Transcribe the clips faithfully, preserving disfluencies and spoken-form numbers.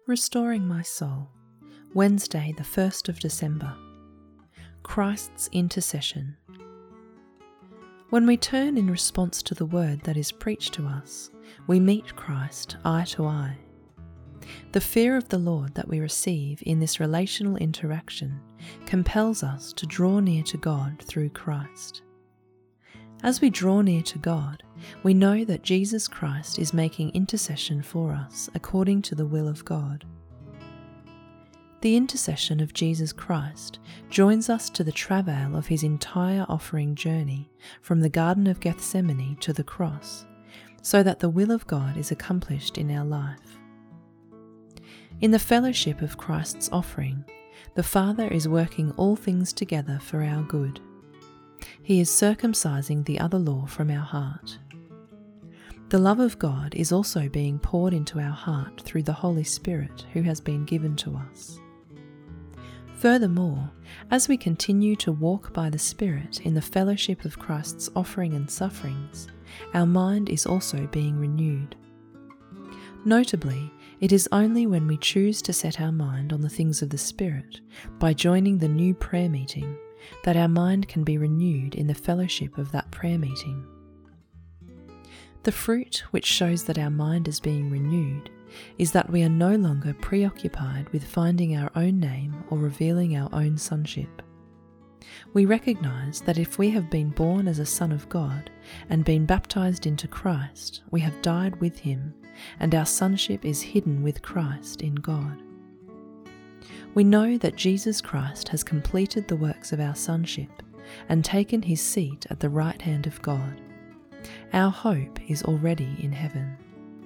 Restoring My Soul, Wednesday the first of December. Christ's Intercession. When we turn in response to the word that is preached to us, we meet Christ eye to eye. The fear of the Lord that we receive in this relational interaction compels us to draw near to God through Christ. As we draw near to God, we know that Jesus Christ is making intercession for us according to the will of God. The intercession of Jesus Christ joins us to the travail of his entire offering journey from the Garden of Gethsemane to the cross, so that the will of God is accomplished in our life. In the fellowship of Christ's offering, the Father is working all things together for our good. He is circumcising the other law from our heart. The love of God is also being poured into our heart through the Holy Spirit who has been given to us. Furthermore, as we continue to walk by the Spirit in the fellowship of Christ's offering and sufferings, our mind is also being renewed. Notably, it is only when we choose to set our mind on the things of the Spirit by joining the new prayer meeting that our mind can be renewed in the fellowship of that prayer meeting. The fruit which shows that our mind is being renewed is that we are no longer preoccupied with finding our own name or revealing our own sonship. We recognize that if we have been born as a son of God and been baptized into Christ, we have died with him, and our sonship is hidden with Christ in God. We know that Jesus Christ has completed the works of our sonship and taken his seat at the right hand of God. Our hope is already in heaven.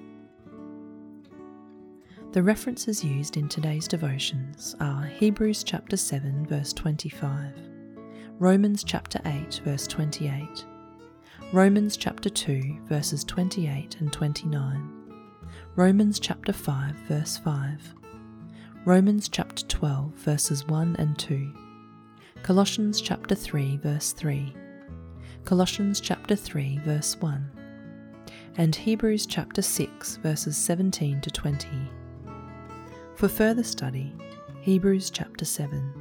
The references used in today's devotions are Hebrews chapter seven verse twenty-five, Romans chapter eight verse twenty-eight, Romans chapter two verses twenty-eight and twenty-nine, Romans chapter five verse five, Romans chapter twelve verses one and two, Colossians chapter three verse three, Colossians chapter three verse one, and Hebrews chapter six verses seventeen to twenty. For further study, Hebrews chapter seven.